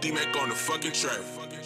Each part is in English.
D-Mac on the fucking track.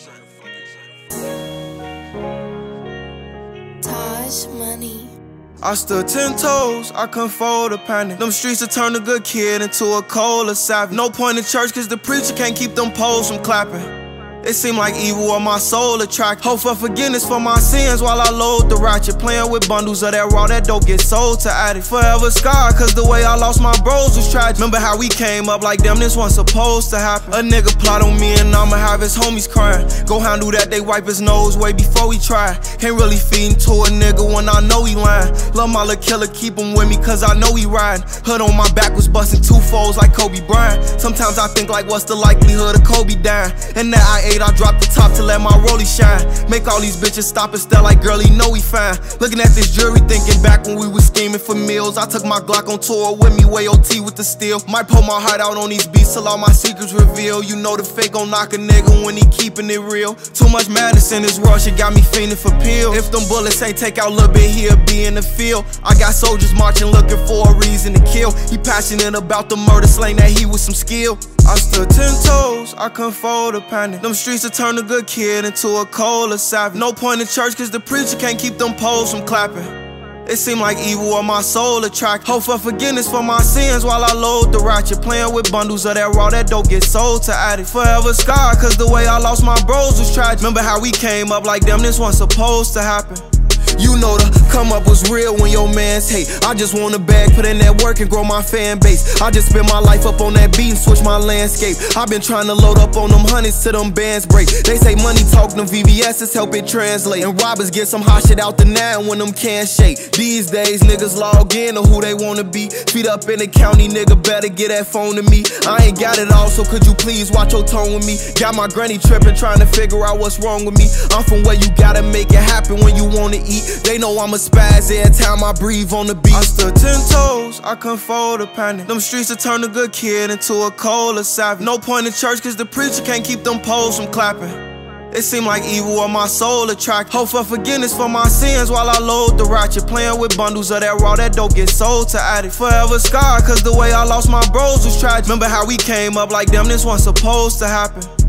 Taj Money. I stood 10 toes, I couldn't fold a panic. Them streets have turned a good kid into a cold savage. No point in church cause the preacher can't keep them poles from clapping. It seemed like evil on my soul attract. Hope for forgiveness for my sins while I load the ratchet. Playing with bundles of that raw, that dope get sold to addicts. Forever scarred cause the way I lost my bros was tragic. Remember how we came up like damn this wasn't supposed to happen. A nigga plot on me and I'ma have his homies crying. Go handle that, they wipe his nose way before we try. Can't really feed into a nigga when I know he lying. Love my little killer, keep him with me cause I know he riding. Hood on my back was busting two folds like Kobe Bryant. Sometimes I think like what's the likelihood of Kobe dying. And that I dropped the top to let my rollie shine. Make all these bitches stop and stare like girl, he know he fine. Looking at this jury thinking back when we was scheming for meals. I took my Glock on tour with me, way OT with the steel. Might pull my heart out on these beats till all my secrets reveal. You know the fake gon' knock a nigga when he keeping it real. Too much madness in this world, shit got me fiending for pills. If them bullets ain't take out a little bit, he'll be in the field. I got soldiers marching looking for a reason to kill. He passionate about the murder, slaying that he with some skill. I stood 10 toes, I couldn't fold a panic. Them streets have turned a good kid into a cold savage. No point in church cause the preacher can't keep them poles from clapping. It seemed like evil on my soul attract. Hope for forgiveness for my sins while I load the ratchet. Playing with bundles of that raw, that dope get sold to addicts. Forever scarred cause the way I lost my bros was tragic. Remember how we came up like damn this wasn't supposed to happen. You know the come up was real when your mans hate. I just want a bag, put in that work and grow my fan base. I just spend my life up on that beat and switch my landscape. I've been trying to load up on them hundreds till them bands break. They say money talk, them VVS's help it translate. And robbers get some hot shit out the now when them can't shake. These days niggas log in to who they wanna be. Feet up in the county, nigga better get that phone to me. I ain't got it all, so could you please watch your tone with me? Got my granny tripping, trying to figure out what's wrong with me. I'm from where you gotta make it happen when you wanna eat. They know I'm a spaz every time I breathe on the beat. I stood 10 toes, I couldn't fold a panic. Them streets have turned a good kid into a cold savage. No point in church cause the preacher can't keep them poles from clapping. It seemed like evil on my soul attract. Hope for forgiveness for my sins while I load the ratchet. Playing with bundles of that raw, that dope get sold to addicts. Forever scarred cause the way I lost my bros was tragic. Remember how we came up like damn this wasn't supposed to happen.